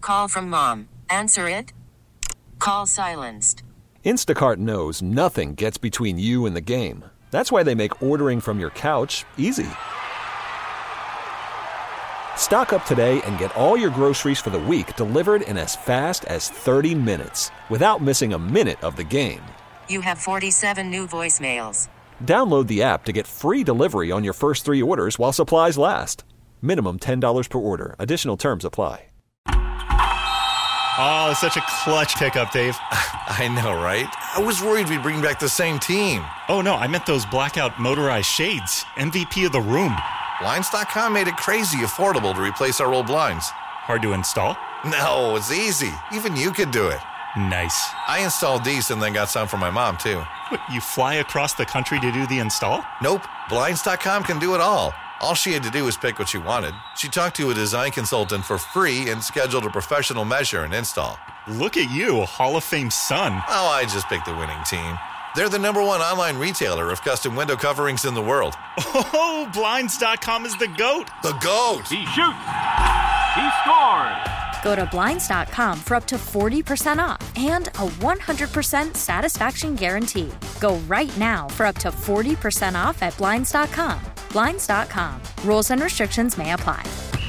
call from mom. Answer it. Call silenced. Instacart knows nothing gets between you and the game. That's why they make ordering from your couch easy. Stock up today and get all your groceries for the week delivered in as fast as 30 minutes without missing a minute of the game. You have 47 new voicemails. Download the app to get free delivery on your first 3 orders while supplies last. Minimum $10 per order. Additional terms apply. Oh, such a clutch pickup, Dave. I know, right? I was worried we'd bring back the same team. Oh, no, I meant those blackout motorized shades. MVP of the room. Blinds.com made it crazy affordable to replace our old blinds. Hard to install? No, it's easy. Even you could do it. Nice. I installed these and then got some for my mom, too. What, you fly across the country to do the install? Nope. Blinds.com can do it all. All she had to do was pick what she wanted. She talked to a design consultant for free and scheduled a professional measure and install. Look at you, Hall of Fame son. Oh, I just picked the winning team. They're the #1 online retailer of custom window coverings in the world. Oh, Blinds.com is the GOAT. The GOAT! He shoots. He scores. Go to Blinds.com for up to 40% off and a 100% satisfaction guarantee. Go right now for up to 40% off at Blinds.com. Blinds.com. Rules and restrictions may apply.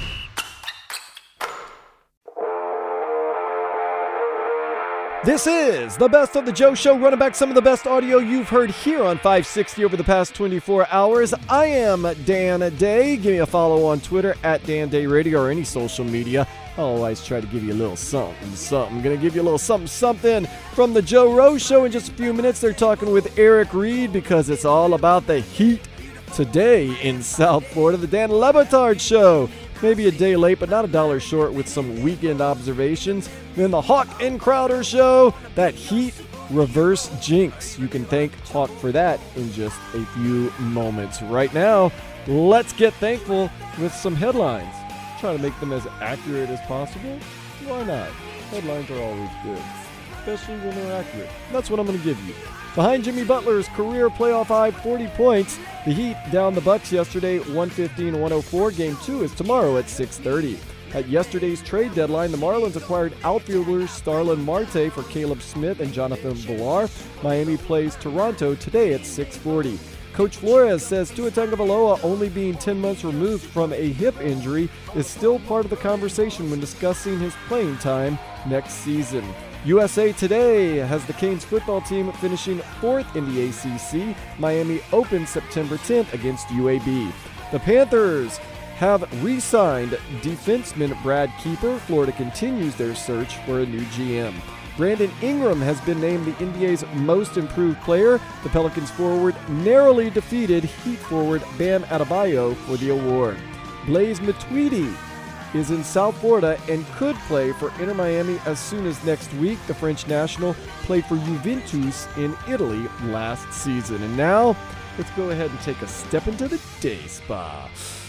This is the Best of the Joe Show, running back some of the best audio you've heard here on 560 over the past 24 hours. I am Dan Day. Give me a follow on Twitter at Dan Day Radio or any social media. I always try to give you a little something. Going to give you a little something from the Joe Rose Show in just a few minutes. They're talking with Eric Reed because it's all about the heat today in South Florida. The Dan Le Batard Show. Maybe a day late, but not a dollar short with some weekend observations. Then the Hawk and Crowder Show, that heat reverse jinx. You can thank Hawk for that in just a few moments. Right now, let's get thankful with some headlines. Try to make them as accurate as possible. Why not? Headlines are always good, especially when they're accurate. That's what I'm going to give you. Behind Jimmy Butler's career playoff high 40 points, the Heat down the Bucks yesterday 115-104. Game 2 is tomorrow at 6:30. At yesterday's trade deadline, the Marlins acquired outfielders Starlin Marte for Caleb Smith and Jonathan Villar. Miami plays Toronto today at 6:40. Coach Flores says Tua Tagovailoa, only being 10 months removed from a hip injury, is still part of the conversation when discussing his playing time next season. USA Today has the Canes football team finishing 4th in the ACC. Miami opens September 10th against UAB. The Panthers have re-signed defenseman Brad Keeper. Florida continues their search for a new GM. Brandon Ingram has been named the NBA's most improved player. The Pelicans forward narrowly defeated Heat forward Bam Adebayo for the award. Blaise Matuidi is in South Florida and could play for Inter Miami as soon as next week. The French national played for Juventus in Italy last season. And now, let's go ahead and take a step into the day spa.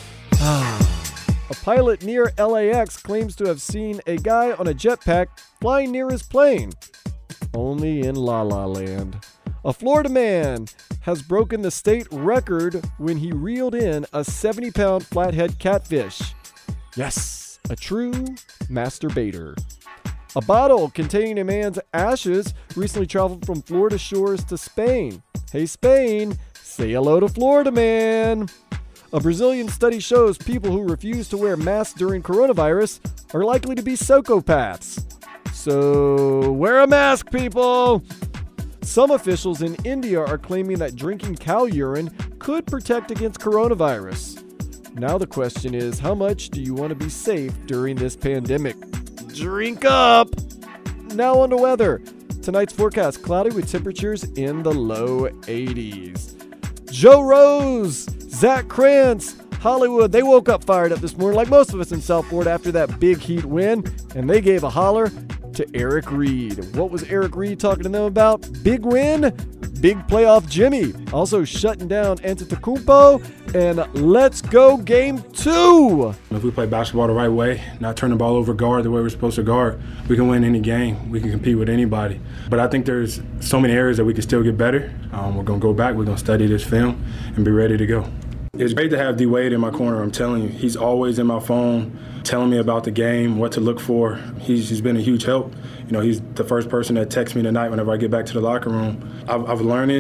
A pilot near LAX claims to have seen a guy on a jetpack flying near his plane. Only in La La Land. A Florida man has broken the state record when he reeled in a 70-pound flathead catfish. Yes, a true masturbator. A bottle containing a man's ashes recently traveled from Florida shores to Spain. Hey, Spain, say hello to Florida, man. A Brazilian study shows people who refuse to wear masks during coronavirus are likely to be psychopaths. So, wear a mask, people! Some officials in India are claiming that drinking cow urine could protect against coronavirus. Now the question is, how much do you want to be safe during this pandemic? Drink up! Now on to weather. Tonight's forecast, cloudy with temperatures in the low 80s. Joe Rose, Zach Krantz, Hollywood, they woke up fired up this morning like most of us in South Florida after that big Heat win, and they gave a holler to Eric Reed. What was Eric Reed talking to them about? Big win, big playoff Jimmy. Also shutting down Antetokounmpo, and let's go game 2. If we play basketball the right way, not turn the ball over, guard the way we're supposed to guard, we can win any game. We can compete with anybody. But I think there's so many areas that we can still get better. We're going to go back, we're going to study this film, and be ready to go. It's great to have D. Wade in my corner, I'm telling you. He's always in my phone telling me about the game, what to look for. He's been a huge help. You know, he's the first person that texts me tonight whenever I get back to the locker room. I've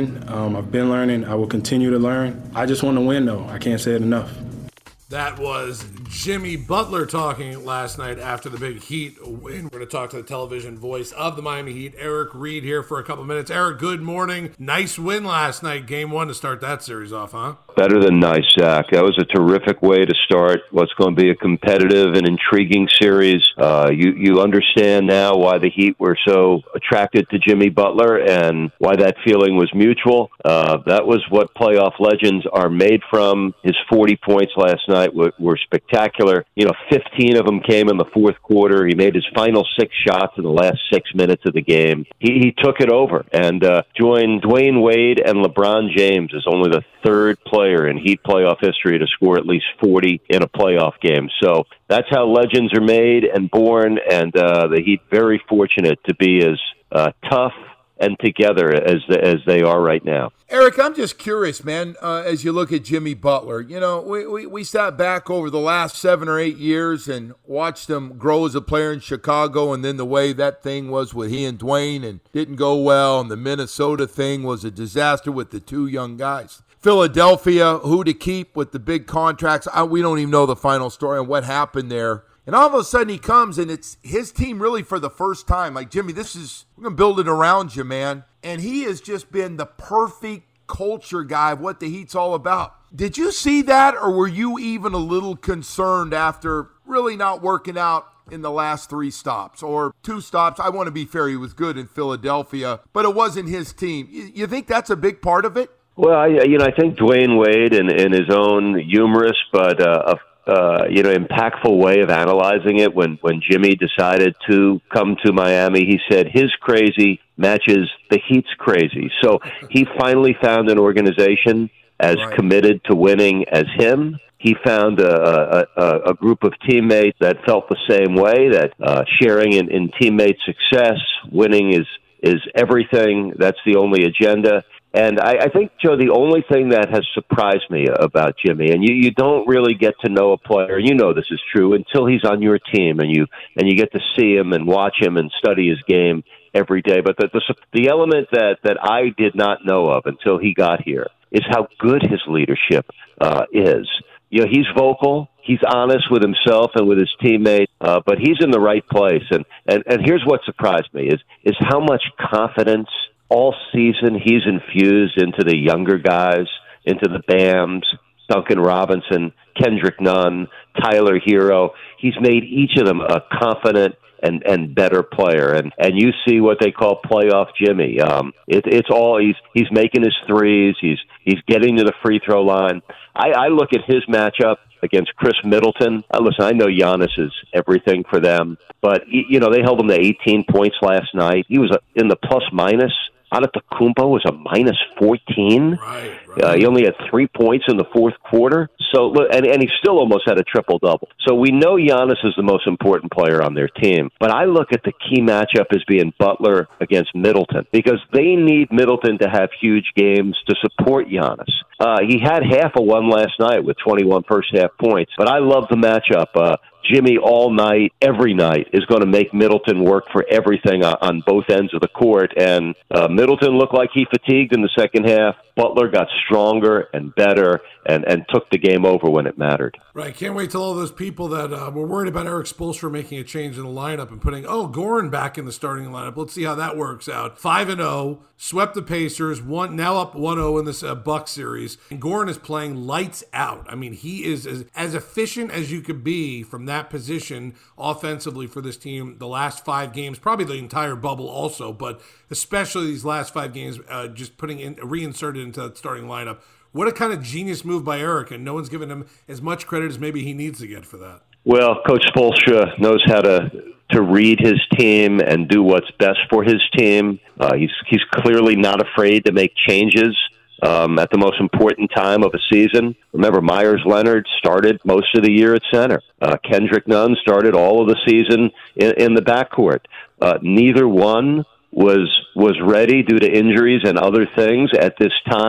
been learning, I will continue to learn. I just want to win, though. I can't say it enough. That was Jimmy Butler talking last night after the big Heat win. We're going to talk to the television voice of the Miami Heat, Eric Reed, here for a couple minutes. Eric, good morning. Nice win last night, Game 1 to start that series off, huh? Better than nice, Zach. That was a terrific way to start what's going to be a competitive and intriguing series. You understand now why the Heat were so attracted to Jimmy Butler and why that feeling was mutual. That was what playoff legends are made from. His 40 points last night were spectacular. 15 of them came in the fourth quarter. He made his final 6 shots in the last 6 minutes of the game. He took it over and joined Dwayne Wade and LeBron James as only the third player in Heat playoff history to score at least 40 in a playoff game. So that's how legends are made and born, and the Heat very fortunate to be as tough and together as they are right now. Eric, I'm just curious, man, as you look at Jimmy Butler. We sat back over the last 7 or 8 years and watched him grow as a player in Chicago, and then the way that thing was with he and Dwayne and didn't go well, and the Minnesota thing was a disaster with the 2 young guys. Philadelphia, who to keep with the big contracts. We don't even know the final story on what happened there. And all of a sudden he comes, and it's his team really for the first time. Like, Jimmy, we're going to build it around you, man. And he has just been the perfect culture guy of what the Heat's all about. Did you see that, or were you even a little concerned after really not working out in the last 3 stops or 2 stops? I want to be fair, he was good in Philadelphia, but it wasn't his team. You think that's a big part of it? Well, I think Dwayne Wade, in his own humorous but impactful way of analyzing it, when Jimmy decided to come to Miami, he said his crazy matches the Heat's crazy. So he finally found an organization as committed to winning as him. He found a group of teammates that felt the same way, that sharing in teammate success, winning is everything. That's the only agenda. And I think, Joe, the only thing that has surprised me about Jimmy, and you don't really get to know a player, this is true, until he's on your team and you get to see him and watch him and study his game every day. But the element that I did not know of until he got here is how good his leadership is. He's vocal, he's honest with himself and with his teammates, but he's in the right place. And here's what surprised me is how much confidence all season he's infused into the younger guys, into the Bams, Duncan Robinson, Kendrick Nunn, Tyler Hero. He's made each of them a confident and better player. And you see what they call playoff Jimmy. It's all he's making his threes, he's getting to the free throw line. I look at his matchup against Chris Middleton. Listen, I know Giannis is everything for them, but they held him to 18 points last night. He was in the plus-minus. Antetokounmpo was a minus 14. Right. He only had 3 points in the fourth quarter. So, and he still almost had a triple-double. So we know Giannis is the most important player on their team. But I look at the key matchup as being Butler against Middleton, because they need Middleton to have huge games to support Giannis. He had half of one last night with 21 first-half points. But I love the matchup. Jimmy all night, every night, is going to make Middleton work for everything on both ends of the court. And Middleton looked like he fatigued in the second half. Butler got stronger and better and took the game over when it mattered. Right. Can't wait till all those people that were worried about Eric Spoelstra making a change in the lineup and putting, Goran back in the starting lineup. Let's see how that works out. 5-0, swept the Pacers, now up 1-0 in this Bucks series. And Goran is playing lights out. I mean, he is as efficient as you could be from that position offensively for this team the last 5 games, probably the entire bubble also, but especially these last 5 games, just reinserted into that starting lineup. What a kind of genius move by Eric, and no one's given him as much credit as maybe he needs to get for that. Well, Coach Spoelstra knows how to read his team and do what's best for his team. He's clearly not afraid to make changes at the most important time of a season. Remember, Myers Leonard started most of the year at center. Kendrick Nunn started all of the season in the backcourt. Neither one was ready due to injuries and other things at this time.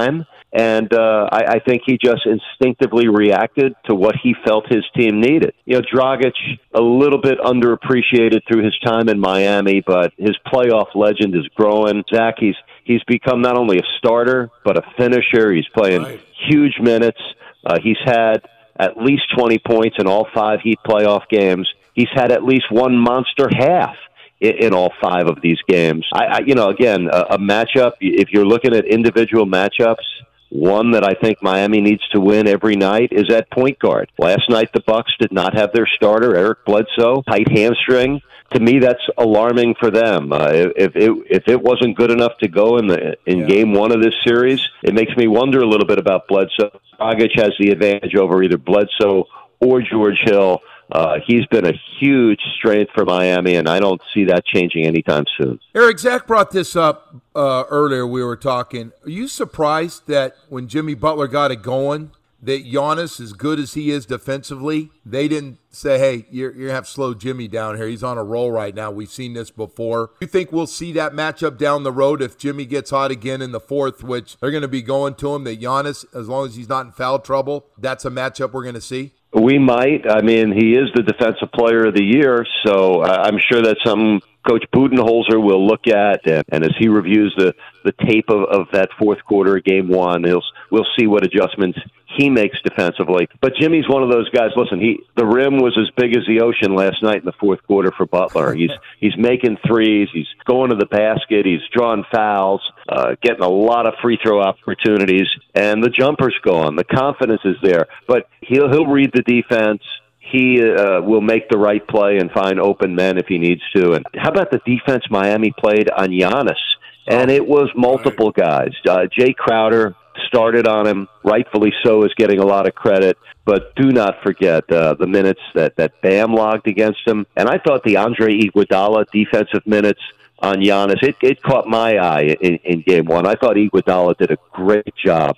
And I think he just instinctively reacted to what he felt his team needed. Dragic, a little bit underappreciated through his time in Miami, but his playoff legend is growing. Zach, he's become not only a starter, but a finisher. He's playing huge minutes. He's had at least 20 points in all 5 Heat playoff games. He's had at least one monster half in all 5 of these games. Again, a matchup, if you're looking at individual matchups, one that I think Miami needs to win every night is at point guard. Last night, the Bucks did not have their starter, Eric Bledsoe, tight hamstring. To me, that's alarming for them. If it wasn't good enough to go in Game 1 of this series, it makes me wonder a little bit about Bledsoe. Dragic has the advantage over either Bledsoe or George Hill. He's been a huge strength for Miami, and I don't see that changing anytime soon. Eric, Zach brought this up earlier. We were talking. Are you surprised that when Jimmy Butler got it going, that Giannis, as good as he is defensively, they didn't say, hey, you're going to have to slow Jimmy down here. He's on a roll right now. We've seen this before. You think we'll see that matchup down the road if Jimmy gets hot again in the fourth, which they're going to be going to him, that Giannis, as long as he's not in foul trouble, that's a matchup we're going to see? We might. I mean, he is the Defensive Player of the Year, so I'm sure that's something Coach Budenholzer will look at, and as he reviews the tape of that fourth quarter of Game 1, we'll see what adjustments he makes defensively. But Jimmy's one of those guys. Listen, the rim was as big as the ocean last night in the fourth quarter for Butler. He's making threes. He's going to the basket. He's drawing fouls, getting a lot of free throw opportunities, and the jumper's going. The confidence is there. But he'll read the defense. He will make the right play and find open men if he needs to. And how about the defense Miami played on Giannis? And it was multiple guys. Jay Crowder started on him, rightfully so, is getting a lot of credit. But do not forget the minutes that Bam logged against him. And I thought the Andre Iguodala defensive minutes on Giannis, it caught my eye in Game 1. I thought Iguodala did a great job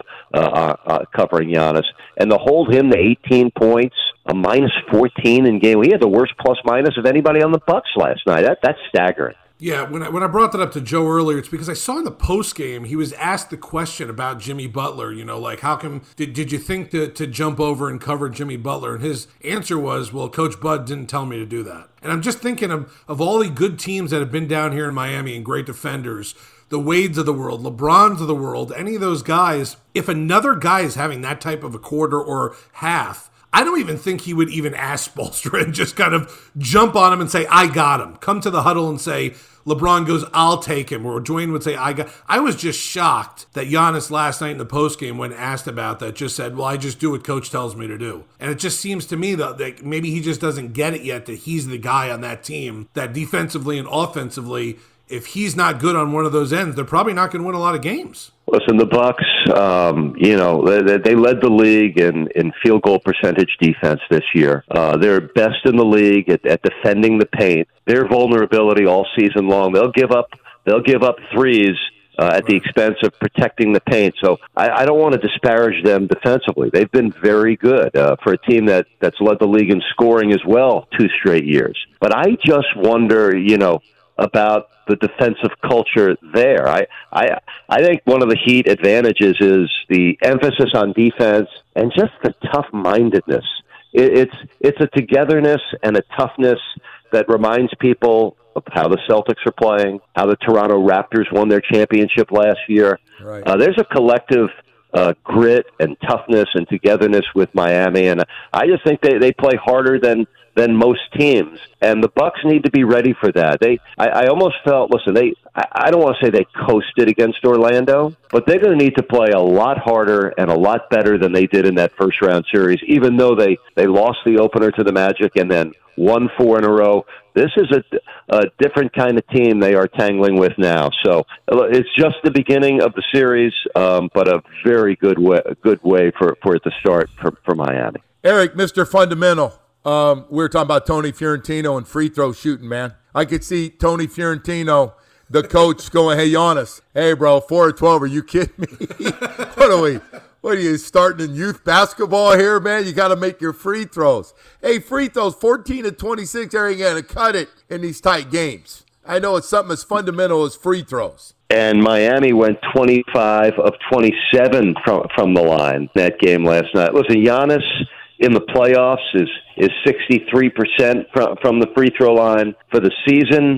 covering Giannis. And to hold him to 18 points, a minus 14 in Game 1, he had the worst plus-minus of anybody on the Bucks last night. That's staggering. Yeah, when I brought that up to Joe earlier, it's because I saw in the post game he was asked the question about Jimmy Butler. Like how come did you think to jump over and cover Jimmy Butler? And his answer was, well, Coach Bud didn't tell me to do that. And I'm just thinking of all the good teams that have been down here in Miami and great defenders, the Wades of the world, LeBrons of the world, any of those guys. If another guy is having that type of a quarter or half, I don't even think he would even ask Spoelstra and just kind of jump on him and say, I got him. Come to the huddle and say, LeBron goes, I'll take him. Or Dwayne would say, I was just shocked that Giannis last night in the postgame, when asked about that, just said, well, I just do what coach tells me to do. And it just seems to me that maybe he just doesn't get it yet that he's the guy on that team, that defensively and offensively, if he's not good on one of those ends, they're probably not going to win a lot of games. Listen, the Bucks, they led the league in field goal percentage defense this year. They're best in the league at defending the paint. Their vulnerability all season long, they'll give up threes at the expense of protecting the paint. So I don't want to disparage them defensively. They've been very good for a team that's led the league in scoring as well 2 straight years. But I just wonder, about the defensive culture there. I think one of the Heat advantages is the emphasis on defense and just the tough-mindedness. It's a togetherness and a toughness that reminds people of how the Celtics are playing, how the Toronto Raptors won their championship last year. Right. There's a collective grit and toughness and togetherness with Miami, and I just think they play harder than most teams, and the Bucks need to be ready for that. I almost felt, listen, I don't want to say they coasted against Orlando, but they're going to need to play a lot harder and a lot better than they did in that first round series, even though they lost the opener to the Magic and then won 4 in a row. This is a different kind of team they are tangling with now. So it's just the beginning of the series, but a very good way for it to start for Miami. Eric, Mr. Fundamental. We were talking about Tony Fiorentino and free throw shooting, man. I could see Tony Fiorentino, the coach, going, hey, Giannis, hey, bro, 4 or 12, are you kidding me? What are you, starting in youth basketball here, man? You got to make your free throws. Hey, free throws, 14 to 26, they're going to cut it in these tight games. I know it's something as fundamental as free throws. And Miami went 25 of 27 from the line that game last night. Listen, Giannis in the playoffs is 63% from the free throw line. For the season,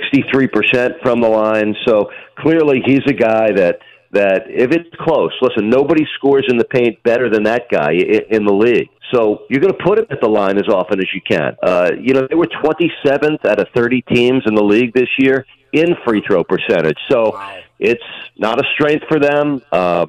63% from the line. So clearly he's a guy that if it's close, listen, nobody scores in the paint better than that guy in the league. So you're going to put him at the line as often as you can. They were 27th out of 30 teams in the league this year in free throw percentage. So it's not a strength for them.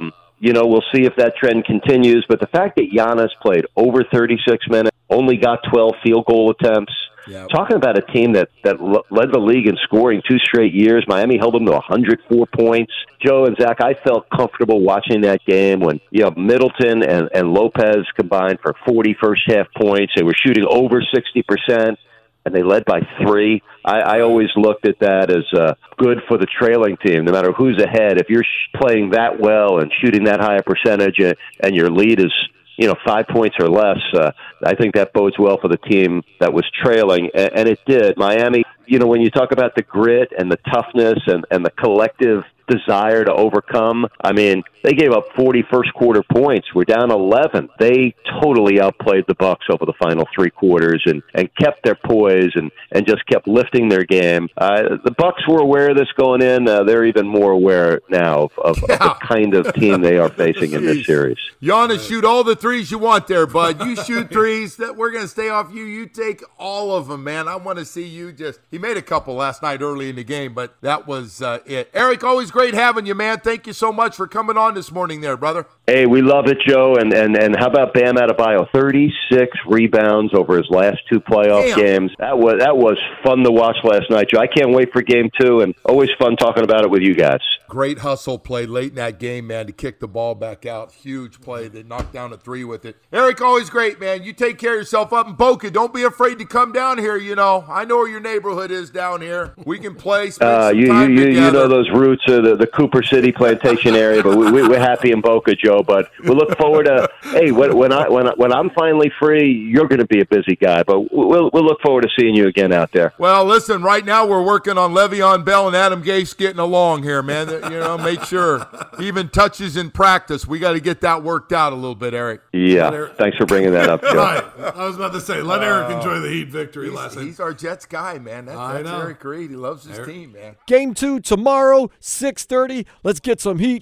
We'll see if that trend continues. But the fact that Giannis played over 36 minutes, only got 12 field goal attempts, talking about a team that led the league in scoring 2 straight years. Miami held them to 104 points. Joe and Zach, I felt comfortable watching that game when Middleton and Lopez combined for 40 first-half points. They were shooting over 60%. And they led by 3. I always looked at that as good for the trailing team, no matter who's ahead. If you're playing that well and shooting that high a percentage and your lead is 5 points or less, I think that bodes well for the team that was trailing, and it did. Miami, when you talk about the grit and the toughness and the collective desire to overcome, I mean, they gave up 40 first-quarter points. We're down 11. They totally outplayed the Bucks over the final 3 quarters and kept their poise and just kept lifting their game. The Bucks were aware of this going in. They're even more aware now of the kind of team they are facing in this series. Giannis, shoot all the threes you want there, bud. You shoot threes. That we're going to stay off you. You take all of them, man. I want to see you just – he made a couple last night early in the game, but that was it. Eric, always great having you, man. Thank you so much for coming on this morning there, brother. Hey, we love it, Joe. And how about Bam Adebayo? 36 rebounds over his last 2 playoff games. That was fun to watch last night, Joe. I can't wait for game 2, and always fun talking about it with you guys. Great hustle play late in that game, man, to kick the ball back out. Huge play. They knocked down a 3 with it. Eric, always great, man. You take care of yourself up in Boca. Don't be afraid to come down here, I know where your neighborhood is down here. We can play, spend some time together. You know those roots of the Cooper City Plantation area, but we're happy in Boca, Joe. But we look forward to, hey, when I'm finally free, you're going to be a busy guy, but we'll look forward to seeing you again out there. Well, listen, right now we're working on Le'Veon Bell and Adam Gase getting along here, man. Make sure even touches in practice. We got to get that worked out a little bit, Eric. Yeah, thanks for bringing that up, Joe. Right. I was about to say, let Eric enjoy the Heat victory last night. He's our Jets guy, man. That's Eric Reed. He loves his team, man. Game 2 tomorrow, 6:30. Let's get some Heat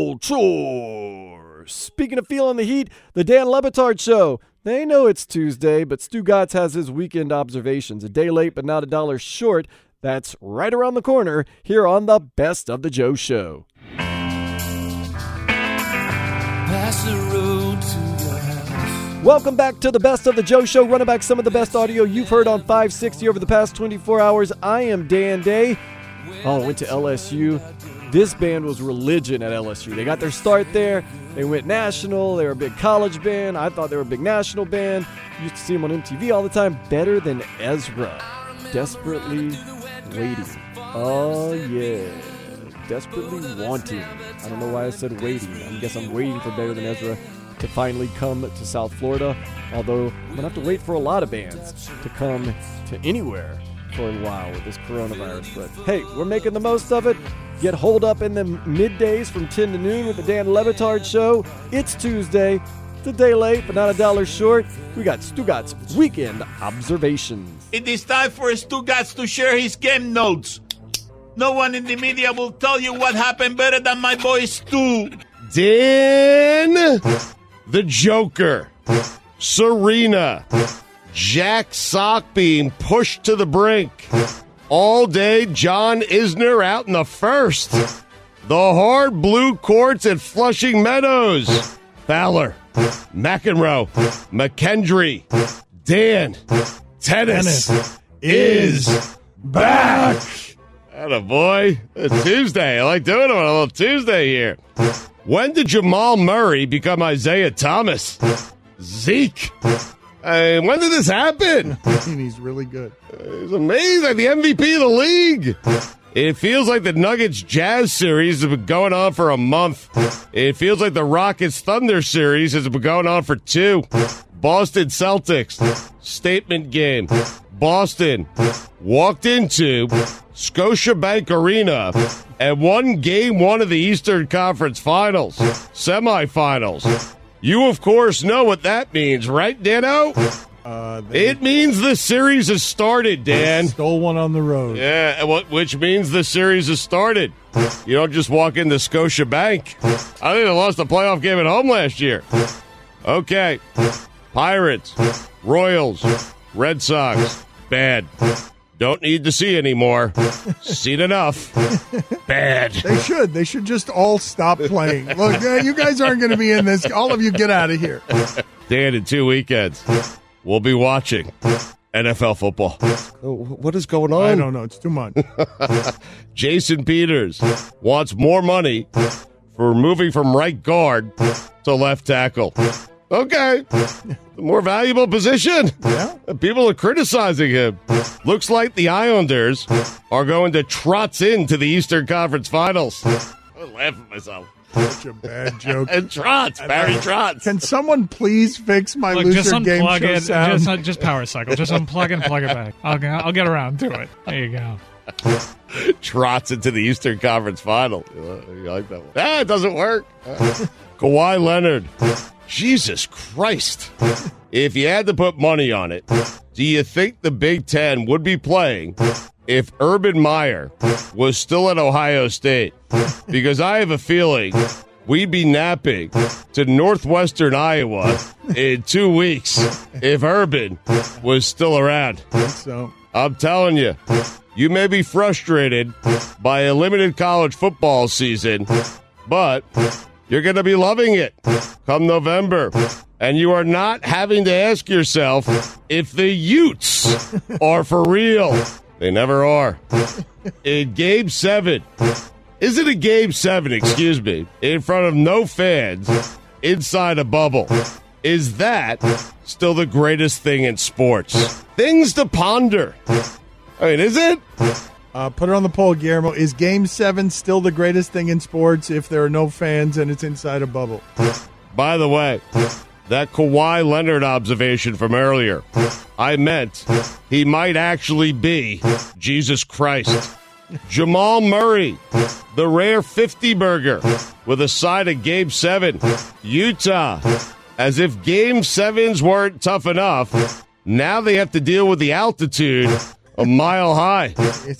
culture. Speaking of feeling the heat, the Dan Le Batard Show. They know it's Tuesday, but Stugotz has his weekend observations. A day late, but not $1 short. That's right around the corner here on the Best of the Joe Show. Pass the road to your house. Welcome back to the Best of the Joe Show, running back some of the best audio you've heard on 560 over the past 24 hours. I am Dan Day. Went to LSU. This band was religion at LSU. They got their start there. They went national. They were a big college band. I thought they were a big national band. Used to see them on MTV all the time. Better Than Ezra. Desperately Waiting. Oh, yeah. Desperately Wanting. I don't know why I said waiting. I guess I'm waiting for Better Than Ezra to finally come to South Florida. Although I'm going to have to wait for a lot of bands to come to anywhere for a while with this coronavirus. But hey, we're making the most of it. Get holed up in the middays from 10 to noon with the Dan Le Batard Show. It's Tuesday. It's a day late, but not $1 short. We got Stugotz Weekend Observations. It is time for Stugotz to share his game notes. No one in the media will tell you what happened better than my boy Stu. Dan, the Joker, Serena, Jack Sock being pushed to the brink. All day, John Isner out in the first. The hard blue courts at Flushing Meadows. Fowler, McEnroe, McKendry, Dan, tennis is back. Attaboy. It's Tuesday. I like doing it on a little Tuesday here. When did Jamal Murray become Isaiah Thomas? Zeke. When did this happen? He's really good. He's amazing. The MVP of the league. It feels like the Nuggets-Jazz series has been going on for a month. It feels like the Rockets-Thunder series has been going on for 2. Boston Celtics, statement game. Boston walked into Scotiabank Arena and won Game 1 of the Eastern Conference Finals, semifinals. You, of course, know what that means, right, Dano? It means the series has started, Dan. Stole one on the road. Yeah, which means the series has started. You don't just walk into Scotiabank. I think they lost a playoff game at home last year. Okay. Pirates, Royals, Red Sox, bad. Don't need to see anymore. Seen enough. Bad. They should just all stop playing. Look, you guys aren't going to be in this. All of you get out of here. Dan, in 2 weekends, we'll be watching NFL football. What is going on? I don't know. It's too much. Jason Peters wants more money for moving from right guard to left tackle. Okay. More valuable position. Yeah. People are criticizing him. Looks like the Islanders are going to trot into the Eastern Conference Finals. I'm laughing at myself. Such a bad joke. And Trotz, Barry Trotz. Can someone please fix my loser game show sound? Just power cycle. Just unplug and plug it back. I'll get around to it. There you go. Trots into the Eastern Conference Final. You like that one? It doesn't work. Kawhi Leonard. Jesus Christ. If you had to put money on it, do you think the Big Ten would be playing if Urban Meyer was still at Ohio State? Because I have a feeling we'd be napping to Northwestern Iowa in 2 weeks if Urban was still around. So I'm telling you, you may be frustrated by a limited college football season, but you're going to be loving it come November. And you are not having to ask yourself if the Utes are for real. They never are. In Game 7, is it a Game 7, excuse me, in front of no fans inside a bubble? Is that still the greatest thing in sports? Things to ponder. I mean, is it? Put it on the poll, Guillermo. Is Game 7 still the greatest thing in sports if there are no fans and it's inside a bubble? By the way, that Kawhi Leonard observation from earlier, I meant he might actually be Jesus Christ. Jamal Murray, the rare 50 burger with a side of Game 7. Utah, as if Game 7s weren't tough enough, now they have to deal with the altitude a mile high.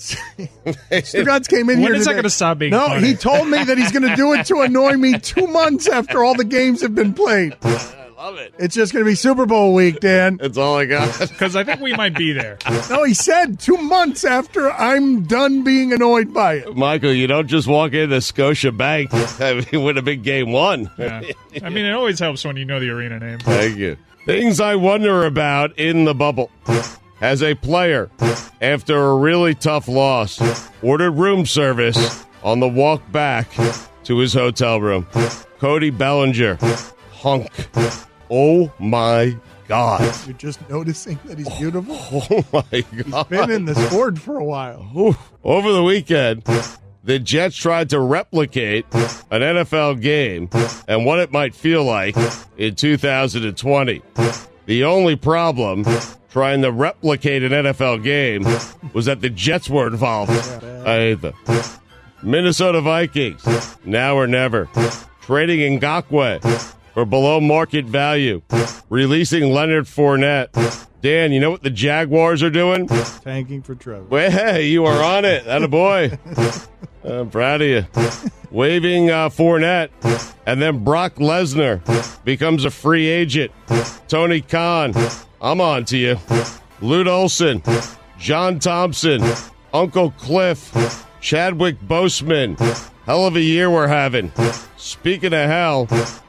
Stugatz came in here. When is that going to stop being funny? He told me that he's going to do it to annoy me 2 months after all the games have been played. I love it. It's just going to be Super Bowl week, Dan. That's all I got. Because I think we might be there. No, he said 2 months after I'm done being annoyed by it. Michael, you don't just walk into Scotiabank and win a big Game 1. Yeah. I mean, it always helps when you know the arena name. Thank you. Things I wonder about in the bubble. As a player, after a really tough loss, ordered room service on the walk back to his hotel room. Cody Bellinger, hunk. Oh, my God. You're just noticing that he's beautiful? Oh, my God. He's been in the sport for a while. Over the weekend, the Jets tried to replicate an NFL game and what it might feel like in 2020. The only problem trying to replicate an NFL game was that the Jets were involved. I hate them. Minnesota Vikings, now or never. Trading Ngakoue for below market value. Releasing Leonard Fournette. Dan, you know what the Jaguars are doing? Tanking for Trevor. Well, hey, you are on it. Attaboy. I'm proud of you. Waiving Fournette. And then Brock Lesnar becomes a free agent. Tony Khan, I'm on to you. Lute Olson, John Thompson, Uncle Cliff, Chadwick Boseman. Hell of a year we're having. Speaking of hell,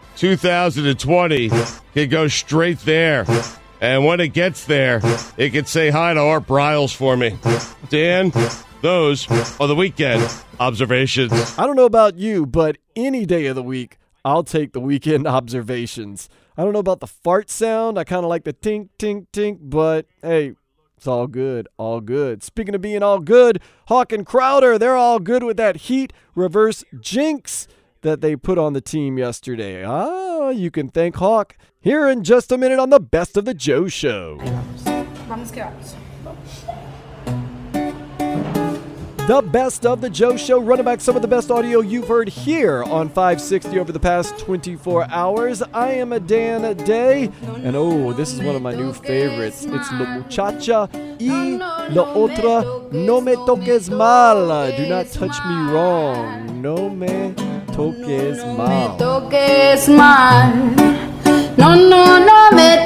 2020 could go straight there. And when it gets there, it can say hi to Art Briles for me. Dan, those are the weekend observations. I don't know about you, but any day of the week, I'll take the weekend observations. I don't know about the fart sound. I kind of like the tink, tink, tink, but hey, it's all good, all good. Speaking of being all good, Hawk and Crowder, they're all good with that Heat reverse jinx. that they put on the team yesterday. You can thank Hawk here in just a minute on the Best of the Joe Show. The Best of the Joe Show, running back some of the best audio you've heard here on 560 over the past 24 hours. I am Dan Day, and this is one of my new favorites. It's La Muchacha y La Otra, No Me Toques Mal. Do not touch me wrong. No me toques mal. No me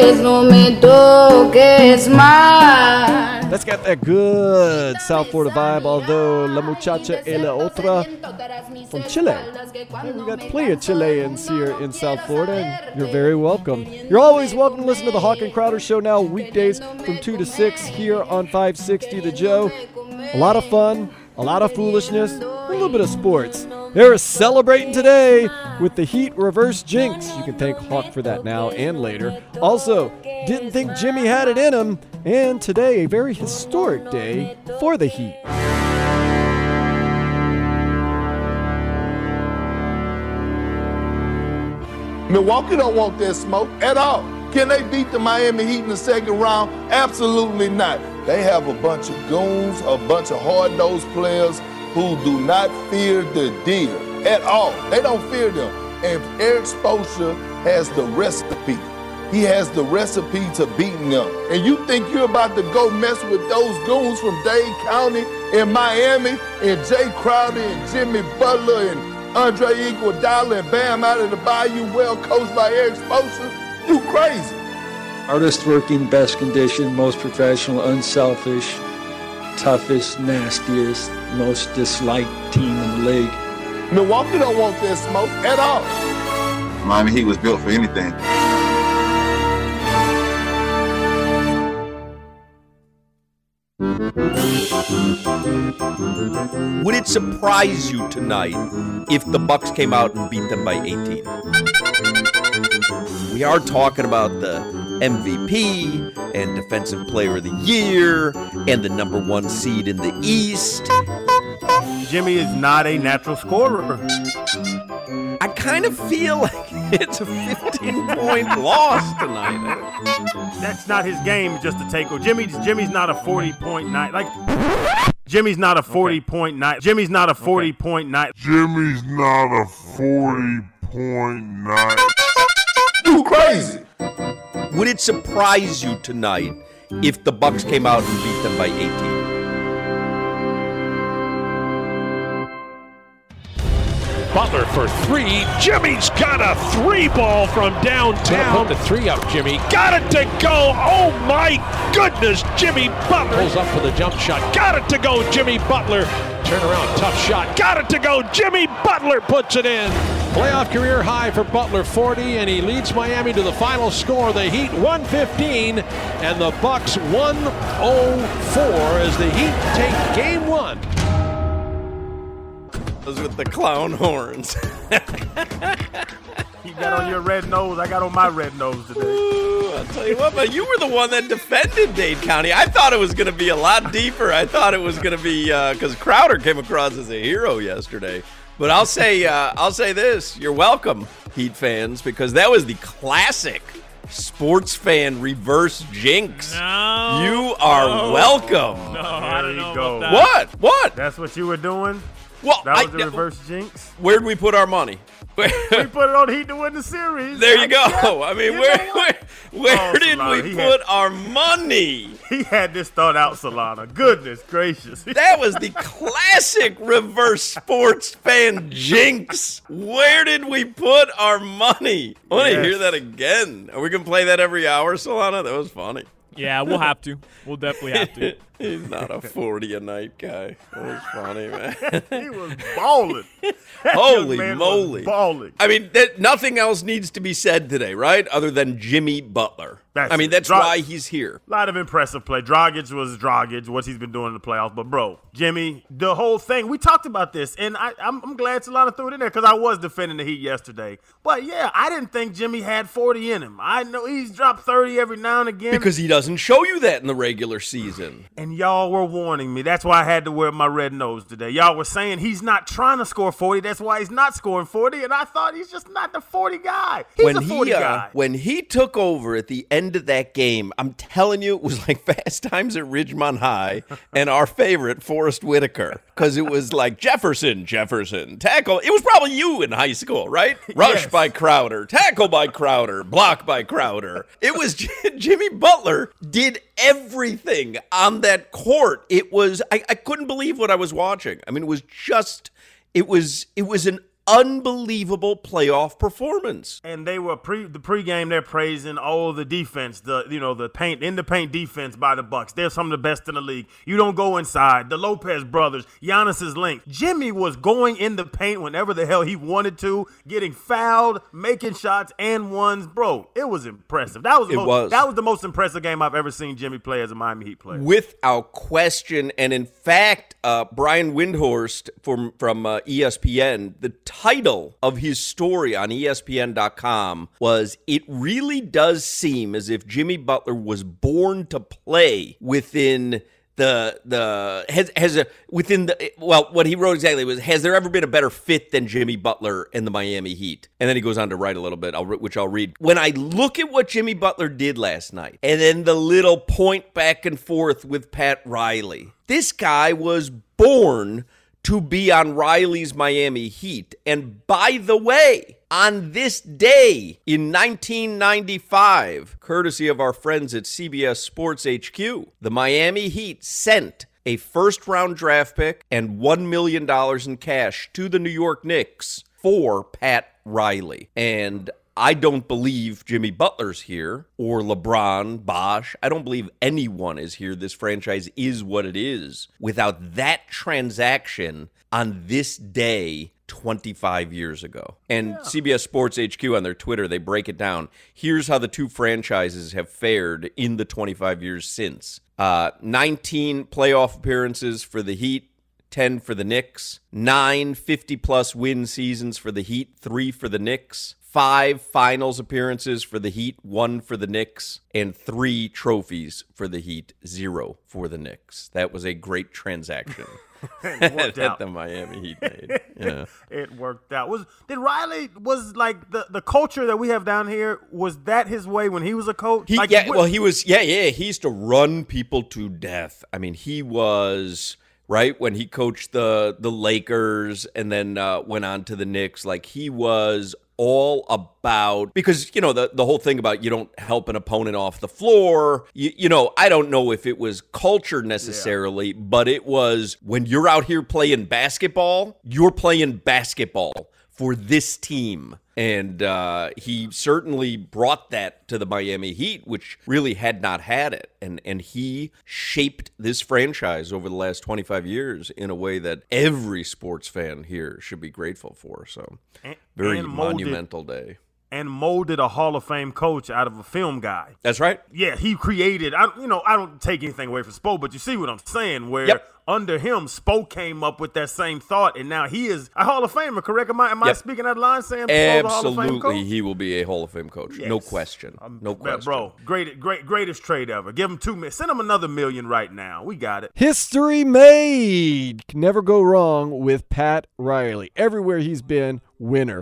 toques mal. Let's get that good South Florida vibe, although La Muchacha y La Otra from Chile. Yeah, we got plenty of Chileans here in South Florida, and you're very welcome. You're always welcome to listen to the Hawk and Crowder Show now weekdays from 2 to 6 here on 560 The Joe. A lot of fun, a lot of foolishness, a little bit of sports. They're celebrating today with the Heat reverse jinx. You can thank Hawk for that now and later. Also, didn't think Jimmy had it in him, and today a very historic day for the Heat. Milwaukee don't want that smoke at all. Can they beat the Miami Heat in the second round? Absolutely not. They have a bunch of goons, a bunch of hard-nosed players who do not fear the deer at all. They don't fear them. And Eric Spoelstra has the recipe. He has the recipe to beating them. And you think you're about to go mess with those goons from Dade County in Miami and Jay Crowder and Jimmy Butler and Andre Iguodala and Bam out of the Bayou, well coached by Eric Spoelstra? You crazy. Hardest working, best conditioned, most professional, unselfish, toughest, nastiest, most disliked team in the league. Milwaukee don't want that smoke at all. Miami Heat was built for anything. Would it surprise you tonight if the Bucks came out and beat them by 18? We are talking about the MVP and Defensive Player of the Year and the number 1 seed in the East. Jimmy is not a natural scorer. I kind of feel like it's a 15-point loss tonight. That's not his game, just a takeover. Jimmy's not a 40-point night. Jimmy's not a 40-point night. Jimmy's not a 40-point night. Jimmy's not a 40-point night. You crazy. Would it surprise you tonight if the Bucks came out and beat them by 18? Butler for 3. Jimmy's got a 3-ball from downtown. Put the 3 up, Jimmy. Got it to go. Oh, my goodness. Jimmy Butler. Pulls up for the jump shot. Got it to go, Jimmy Butler. Turn around, tough shot. Got it to go. Jimmy Butler puts it in. Playoff career high for Butler, 40, and he leads Miami to the final score. The Heat 115 and the Bucks 104 as the Heat take game 1. Those with the clown horns. You got on your red nose. I got on my red nose today. Ooh, I'll tell you what, but you were the one that defended Dade County. I thought it was going to be a lot deeper. I thought it was going to be because Crowder came across as a hero yesterday. But I'll say this: you're welcome, Heat fans, because that was the classic sports fan reverse jinx. No, you are welcome. No, I don't know about that. What? That's what you were doing? Well, that was the reverse jinx. Where'd we put our money? We put it on Heat to win the series. There you go. I mean, where did we put our money? He had this thought out, Solana. Goodness gracious. That was the classic reverse sports fan jinx. Where did we put our money? I want to hear that again. Are we going to play that every hour, Solana? That was funny. Yeah, we'll have to. We'll definitely have to. He's not a 40-a-night guy. That was funny, man. He was balling. Holy moly. Balling. I mean, nothing else needs to be said today, right? Other than Jimmy Butler. That's why he's here. A lot of impressive play. Dragic was Dragic, what he's been doing in the playoffs. But, bro, Jimmy, the whole thing, we talked about this, and I'm glad Solana threw it in there because I was defending the Heat yesterday. But, yeah, I didn't think Jimmy had 40 in him. I know he's dropped 30 every now and again. Because he doesn't show you that in the regular season. And And y'all were warning me. That's why I had to wear my red nose today. Y'all were saying he's not trying to score 40. That's why he's not scoring 40. And I thought he's just not the 40 guy. He's a 40 guy. When he took over at the end of that game, I'm telling you, it was like Fast Times at Ridgemont High and our favorite, Forrest Whitaker. Because it was like Jefferson, tackle. It was probably you in high school, right? Rush by Crowder, tackle by Crowder, block by Crowder. It was Jimmy Butler did everything on that court. It was, I couldn't believe what I was watching. I mean, it was an unbelievable playoff performance. And they were the pregame. They're praising the defense, the paint in the paint defense by the Bucks. They're some of the best in the league. You don't go inside. The Lopez brothers, Giannis's length. Jimmy was going in the paint whenever the hell he wanted to, getting fouled, making shots and ones. Bro, it was impressive. That was the most impressive game I've ever seen Jimmy play as a Miami Heat player. Without question. And in fact, Brian Windhorst from ESPN, the title of his story on ESPN.com was, "It really does seem as if Jimmy Butler was born to play within what he wrote exactly was, has there ever been a better fit than Jimmy Butler and the Miami Heat?" And then he goes on to write a little bit, which I'll read. When I look at what Jimmy Butler did last night, and then the little point back and forth with Pat Riley, this guy was born to be on Riley's Miami Heat. And by the way, on this day in 1995, courtesy of our friends at CBS Sports HQ, the Miami Heat sent a first-round draft pick and $1 million in cash to the New York Knicks for Pat Riley. And I don't believe Jimmy Butler's here, or LeBron, Bosh. I don't believe anyone is here. This franchise is what it is without that transaction on this day 25 years ago. And CBS Sports HQ on their Twitter, they break it down. Here's how the two franchises have fared in the 25 years since. 19 playoff appearances for the Heat, 10 for the Knicks. 9 50-plus win seasons for the Heat, 3 for the Knicks. 5 finals appearances for the Heat, 1 for the Knicks, and 3 trophies for the Heat, 0 for the Knicks. That was a great transaction that the Miami Heat made. Yeah. It worked out. Did Riley, was like the culture that we have down here, was that his way when he was a coach? He used to run people to death. I mean, he was... right, when he coached the Lakers and then went on to the Knicks, like he was all about, because, the whole thing about you don't help an opponent off the floor, I don't know if it was culture necessarily, but it was when you're out here playing basketball, you're playing basketball for this team. And he certainly brought that to the Miami Heat, which really had not had it. And he shaped this franchise over the last 25 years in a way that every sports fan here should be grateful for. So, very monumental day. And molded a Hall of Fame coach out of a film guy. That's right. Yeah, he created, I don't take anything away from Spo, but you see what I'm saying, where under him, Spo came up with that same thought, and now he is a Hall of Famer, correct? Am I speaking out of line saying Spo's a Hall of Fame coach? Absolutely, he will be a Hall of Fame coach. Yes. No question. No question. Bro, greatest trade ever. Give him $2 million. Send him another $1 million right now. We got it. History made. Can never go wrong with Pat Riley. Everywhere he's been, winner.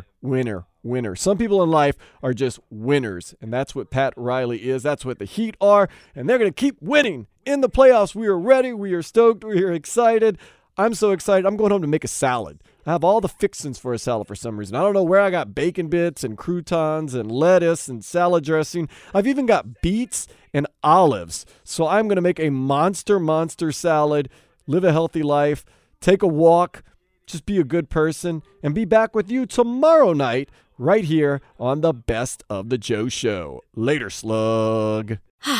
Some people in life are just winners, and that's what Pat Riley is. That's what the Heat are, and they're going to keep winning in the playoffs. We are ready. We are stoked. We are excited. I'm so excited. I'm going home to make a salad. I have all the fixings for a salad for some reason. I don't know where I got bacon bits and croutons and lettuce and salad dressing. I've even got beets and olives. So I'm going to make a monster salad, live a healthy life, take a walk, just be a good person, and be back with you tomorrow night right here on the Best of the Joe Show. Later, slug.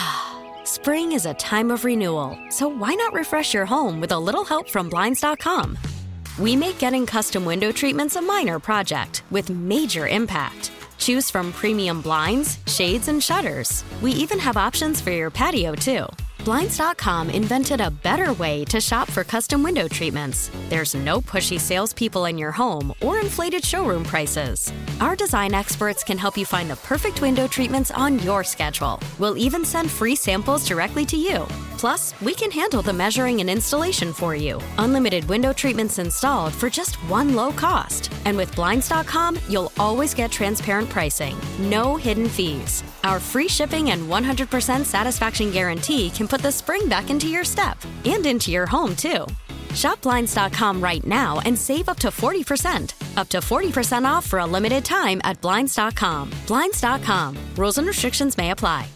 Spring is a time of renewal, so why not refresh your home with a little help from Blinds.com? We make getting custom window treatments a minor project with major impact. Choose from premium blinds, shades, and shutters. We even have options for your patio, too. Blinds.com invented a better way to shop for custom window treatments. There's no pushy salespeople in your home or inflated showroom prices. Our design experts can help you find the perfect window treatments on your schedule. We'll even send free samples directly to you. Plus, we can handle the measuring and installation for you. Unlimited window treatments installed for just one low cost. And with Blinds.com, you'll always get transparent pricing. No hidden fees. Our free shipping and 100% satisfaction guarantee can put the spring back into your step and into your home, too. Shop Blinds.com right now and save up to 40%. Up to 40% off for a limited time at Blinds.com. Blinds.com. Rules and restrictions may apply.